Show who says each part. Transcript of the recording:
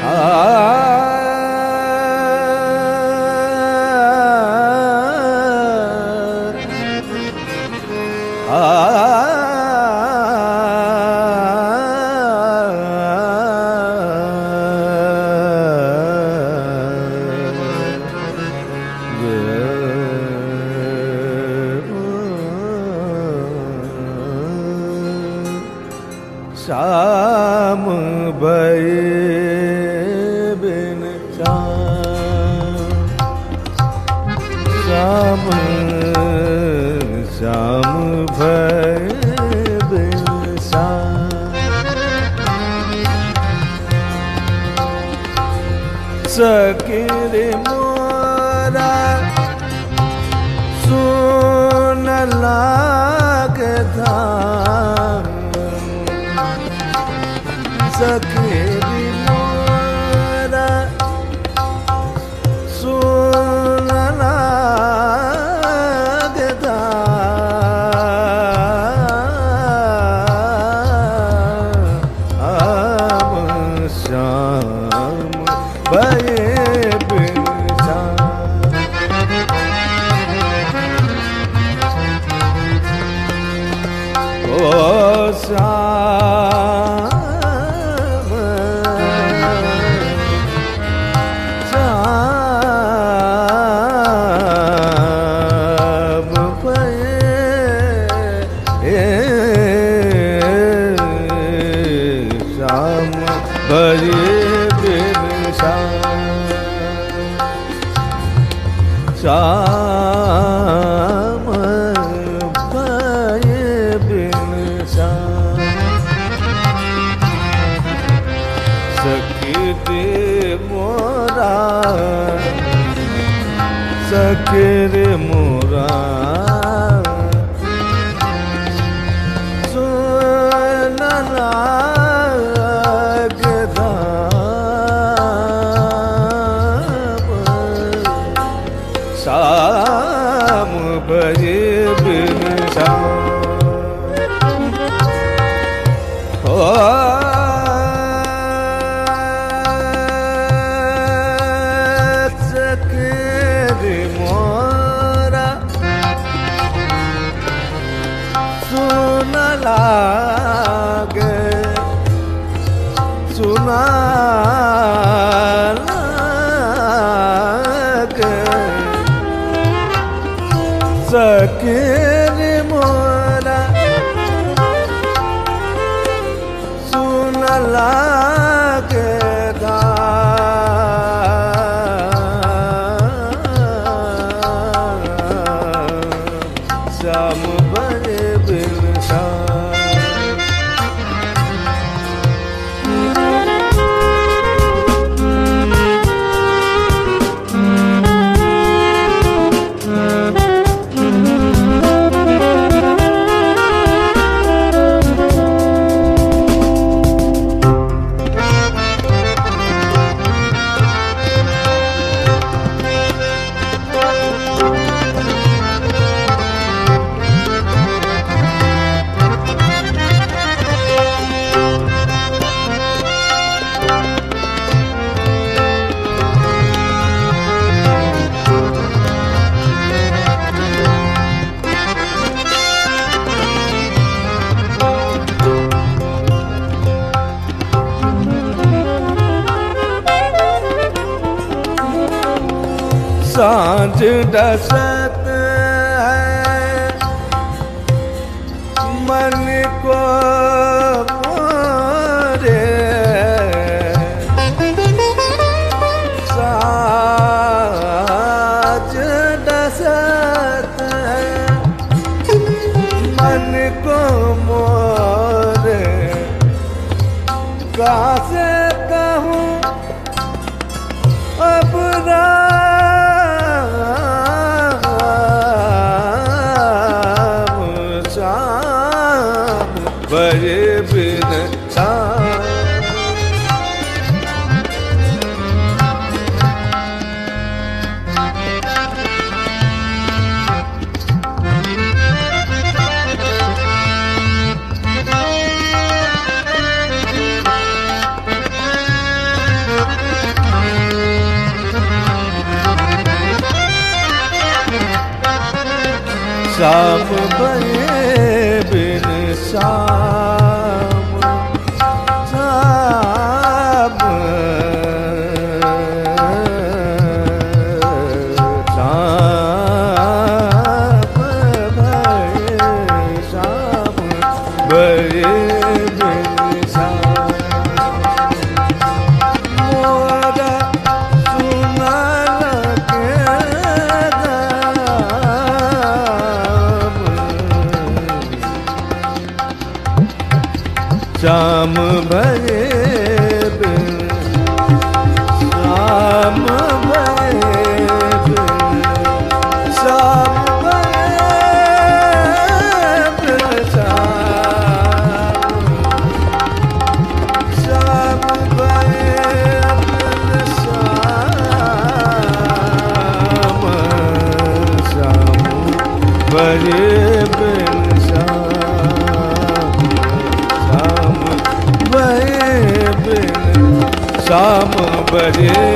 Speaker 1: श्याम भये बिन श्याम श्याम भये बिन सकीरे मोरा सुन लागता सकीरे मोरा सुन लागता आम श्याम भये बिन ओ श्याम भये बिन श्याम भये बिन सखी दे मोरा सखी रे मोरा सुनला श्याम भये बिन हो सकीरे मोरा सुन लागे सुना सकीरे मोरा सुन लागता श्याम भये बिन सांझ डसत है मन को मोरे सांझ डसत है मन को मोरे कैसे कहूँ अब भये बिन श्याम भये बिन श्याम श्याम भये बिन श्याम मोरा सुना लगेगा श्याम भये बिन श्याम भये बिन श्याम भये बिन श्याम भये बिन श्याम श्याम भये बिन श्याम भये बिन श्याम भये